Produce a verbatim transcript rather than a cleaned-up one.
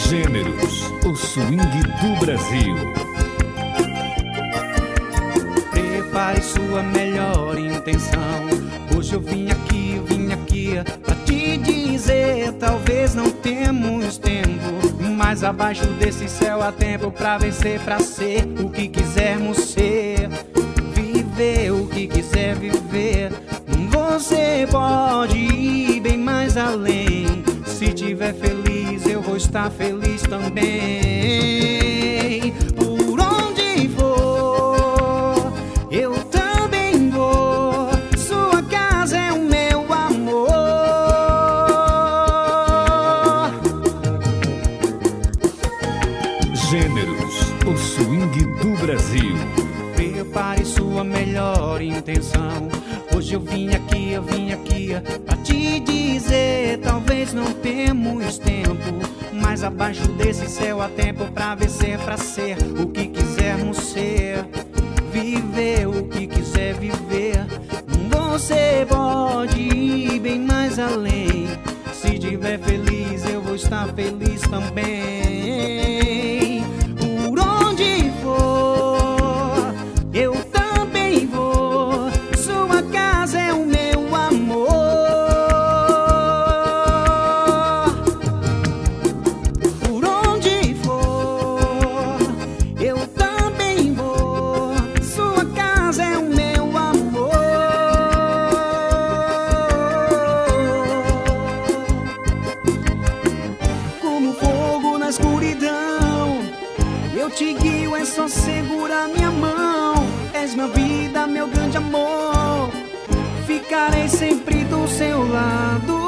Gêneros, o swing do Brasil. Prepare sua melhor intenção. Hoje eu vim aqui, eu vim aqui pra te dizer: talvez não temos tempo, mas abaixo desse céu há tempo pra vencer, pra ser o que quisermos ser, viver o que quiser viver. Você pode ir bem mais além. Se tiver feliz, eu vou estar feliz também. Por onde for, eu também vou. Sua casa é o meu amor. Gêneros, o swing do Brasil. Prepare sua melhor intenção. Hoje eu vim aqui, eu vim aqui pra te dizer: talvez não temos tempo, mas abaixo desse céu há tempo pra vencer, pra ser o que quisermos ser, viver o que quiser viver. Você pode ir bem mais além. Se tiver feliz, eu vou estar feliz também. Por onde for, eu também vou. Sua casa é o meu amor. Por onde for, eu também vou. Sua casa é o meu amor. Como fogo na escuridão, eu te guio, é só segurar minha mão. És minha vida, meu grande amor. Ficarei sempre do seu lado.